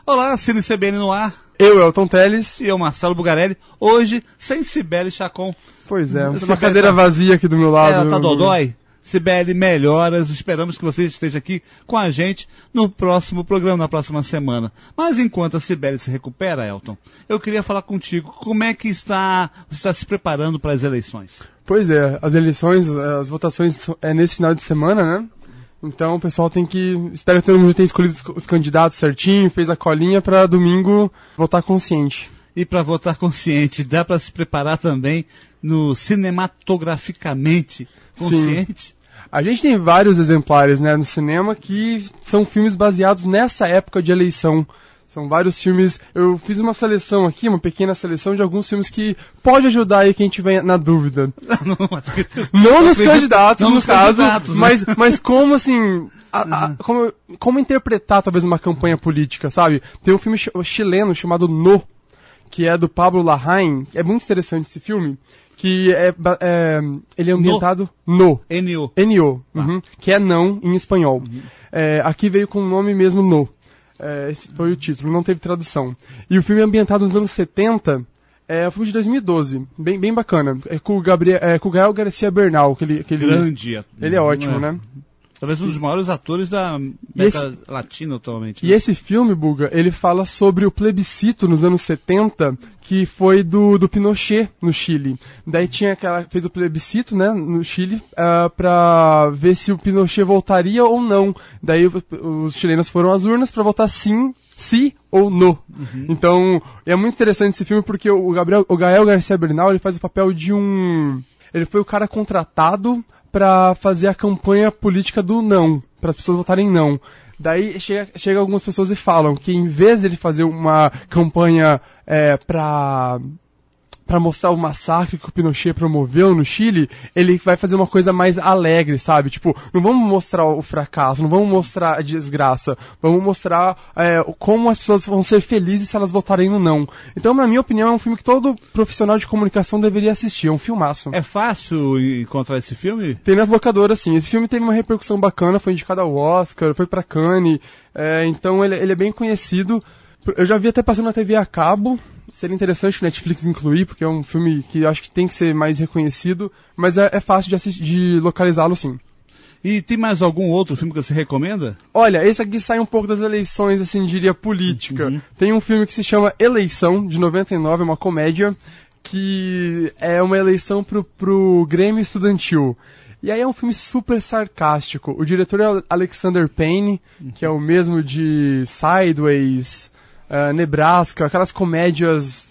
Olá, Cine CBN no ar. Eu, Elton Teles. E eu, Marcelo Bugarelli. Hoje, sem Cibele Chacon. Pois é, uma cadeira vazia aqui do meu lado. Ela tá dodói. Cibele, melhoras. Esperamos que você esteja aqui com a gente no próximo programa, na próxima semana. Mas enquanto a Cibele se recupera, Elton, eu queria falar contigo. Como é que você está se preparando para as eleições? Pois é, as eleições, as votações é nesse final de semana, né? Então o pessoal tem que... Espero que todo mundo tenha escolhido os candidatos certinho, fez a colinha para domingo votar consciente. E para votar consciente, dá para se preparar também no cinematograficamente consciente? Sim. A gente tem vários exemplares, né, no cinema que são filmes baseados nessa época de eleição. São vários filmes. Eu fiz uma seleção aqui, uma pequena seleção de alguns filmes que pode ajudar aí quem tiver na dúvida. Não nos candidatos, no caso, mas como assim, como interpretar talvez uma campanha política, sabe? Tem um filme chileno chamado No, que é do Pablo Larraín. É muito interessante esse filme, que ele é ambientado No. N-O. N-O, que é não em espanhol. Aqui veio com o nome mesmo No. Esse foi o título, não teve tradução. E o filme é ambientado nos anos 70, é um filme de 2012, bem bacana. É com o Gael Garcia Bernal. Grande. Ele é ótimo, né? Talvez um dos maiores atores da América Latina atualmente. Né? E esse filme, Buga, ele fala sobre o plebiscito nos anos 70, que foi do Pinochet no Chile. Daí fez o plebiscito, né, no Chile, pra ver se o Pinochet voltaria ou não. Daí os chilenos foram às urnas pra votar sim ou no. Então, é muito interessante esse filme porque o Gael Garcia Bernal, ele faz o papel de ele foi o cara contratado para fazer a campanha política do não, para as pessoas votarem não. Daí chega algumas pessoas e falam que em vez dele fazer uma campanha para mostrar o massacre que o Pinochet promoveu no Chile, ele vai fazer uma coisa mais alegre, sabe? Tipo, não vamos mostrar o fracasso, não vamos mostrar a desgraça, vamos mostrar como as pessoas vão ser felizes se elas votarem no não. Então, na minha opinião, é um filme que todo profissional de comunicação deveria assistir, é um filmaço. É fácil encontrar esse filme? Tem nas locadoras, sim. Esse filme teve uma repercussão bacana, foi indicado ao Oscar, foi pra Cannes, então ele é bem conhecido. Eu já vi até passando na TV a cabo, seria interessante o Netflix incluir, porque é um filme que eu acho que tem que ser mais reconhecido, mas é fácil de localizá-lo, sim. E tem mais algum outro filme que você recomenda? Olha, esse aqui sai um pouco das eleições, assim, diria política. Tem um filme que se chama Eleição, de 99, é uma comédia, que é uma eleição pro Grêmio Estudantil. E aí é um filme super sarcástico. O diretor é Alexander Payne, que é o mesmo de Sideways, Nebraska, aquelas comédias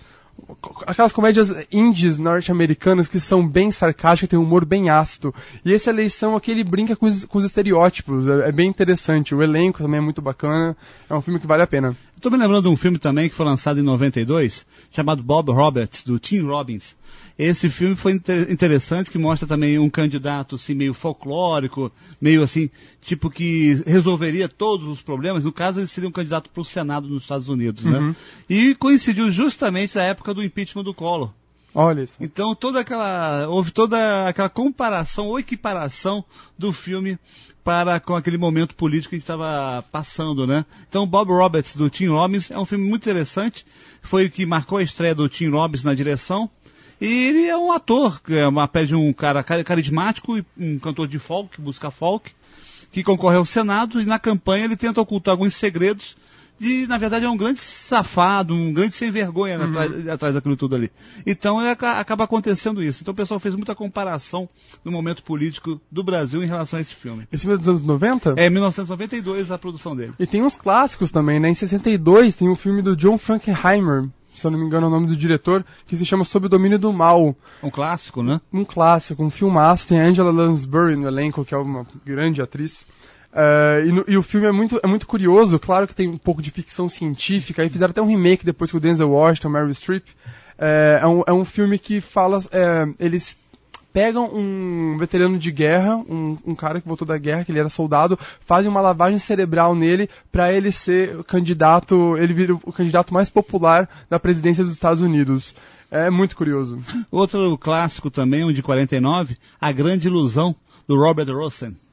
indies norte-americanas que são bem sarcásticas, tem um humor bem ácido. E essa eleição aqui, ele brinca com os estereótipos, é bem interessante. O elenco também é muito bacana, é um filme que vale a pena. Estou me lembrando de um filme também que foi lançado em 92, chamado Bob Roberts, do Tim Robbins. Esse filme foi interessante, que mostra também um candidato assim, meio folclórico, meio assim, tipo que resolveria todos os problemas. No caso, ele seria um candidato para o Senado nos Estados Unidos, né? E coincidiu justamente na época do impeachment do Collor. Olha isso. Então houve toda aquela comparação ou equiparação do filme com aquele momento político que a gente estava passando, né? Então, Bob Roberts, do Tim Robbins, é um filme muito interessante. Foi o que marcou a estreia do Tim Robbins na direção. E ele é um ator, pede um cara carismático, um cantor de folk, música folk, que concorre ao Senado, e na campanha ele tenta ocultar alguns segredos. E, na verdade, é um grande safado, um grande sem vergonha atrás daquilo tudo ali. Então, acaba acontecendo isso. Então, o pessoal fez muita comparação no momento político do Brasil em relação a esse filme. Esse filme é dos anos 90? É, 1992 a produção dele. E tem uns clássicos também, né? Em 62 tem um filme do John Frankenheimer, se eu não me engano é o nome do diretor, que se chama Sob o Domínio do Mal. Um clássico, né? Um clássico, um filmaço. Tem a Angela Lansbury no elenco, que é uma grande atriz. E o filme é muito curioso, claro que tem um pouco de ficção científica, aí fizeram até um remake depois com o Denzel Washington, Meryl Streep. É um filme que fala, eles pegam um veterano de guerra, um cara que voltou da guerra, que ele era soldado, fazem uma lavagem cerebral nele pra ele ser o candidato, ele vira o candidato mais popular da presidência dos Estados Unidos. É muito curioso. Outro clássico também, um de 49, A Grande Ilusão, do Robert Rosen.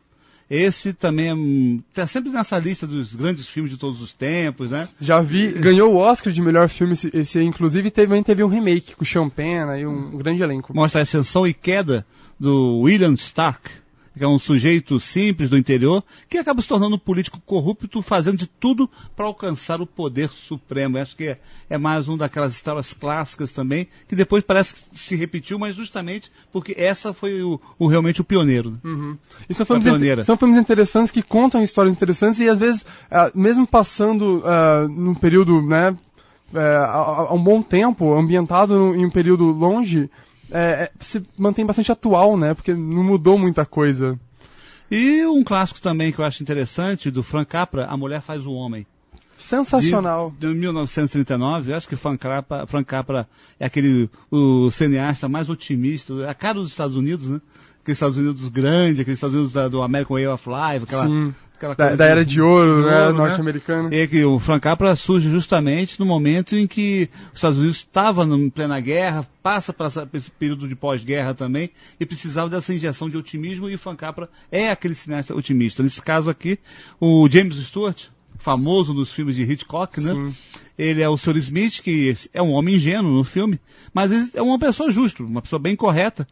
Esse também tá sempre nessa lista dos grandes filmes de todos os tempos, né? Já vi, ganhou o Oscar de melhor filme, esse inclusive teve um remake com o Sean Penn e um grande elenco. Mostra a ascensão e queda do William Stark, que é um sujeito simples do interior, que acaba se tornando um político corrupto, fazendo de tudo para alcançar o poder supremo. Eu acho que é mais uma daquelas histórias clássicas também, que depois parece que se repetiu, mas justamente porque essa foi realmente o pioneiro. Né? Uhum. E são filmes interessantes que contam histórias interessantes e às vezes, mesmo passando num período, né, há um bom tempo, ambientado em um período longe, se mantém bastante atual, né? Porque não mudou muita coisa. E um clássico também que eu acho interessante, do Frank Capra, A Mulher Faz o Homem. Sensacional. De 1939, eu acho que Frank Capra é o cineasta mais otimista, a cara dos Estados Unidos, né? Aqueles Estados Unidos grande, aqueles Estados Unidos do American Way of Life, aquela coisa da era de ouro, né, norte-americana. E que o Frank Capra surge justamente no momento em que os Estados Unidos estavam em plena guerra, passa para esse período de pós-guerra também, e precisava dessa injeção de otimismo, e o Frank Capra é aquele cineasta otimista. Nesse caso aqui, o James Stewart, famoso nos filmes de Hitchcock, né? Sim. Ele é o Sr. Smith, que é um homem ingênuo no filme, mas ele é uma pessoa justa, uma pessoa bem correta,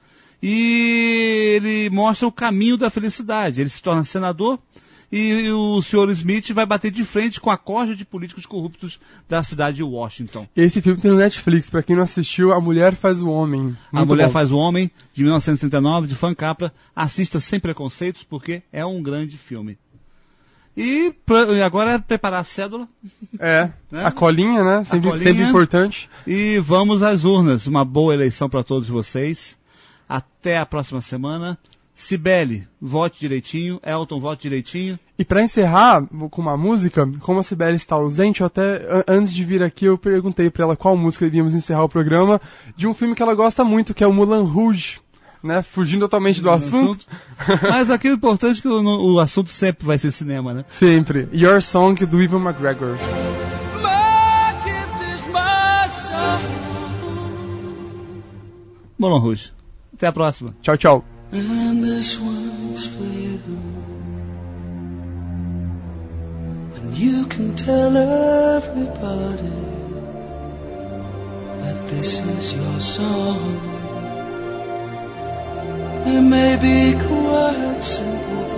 e ele mostra o caminho da felicidade. Ele se torna senador, e o Sr. Smith vai bater de frente com a corja de políticos corruptos da cidade de Washington. Esse filme tem no Netflix, pra quem não assistiu, A Mulher Faz o Homem. A Mulher Faz o Homem, de 1939, de Frank Capra. Assista sem preconceitos, porque é um grande filme. E agora preparar a cédula. Né? A colinha, né? Sempre importante. E vamos às urnas. Uma boa eleição para todos vocês. Até a próxima semana. Cibele, vote direitinho. Elton, vote direitinho. E para encerrar com uma música, como a Cibele está ausente, eu até antes de vir aqui eu perguntei para ela qual música iríamos encerrar o programa, de um filme que ela gosta muito, que é o Moulin Rouge. Né, fugindo totalmente do assunto. Mas aqui o importante é que o assunto sempre vai ser cinema, né? Sempre. Your Song, do Ewan McGregor. Moulin Rouge. Até a próxima. Tchau, tchau. And this one's for you. And you can tell everybody that this is your song. It may be quite simple,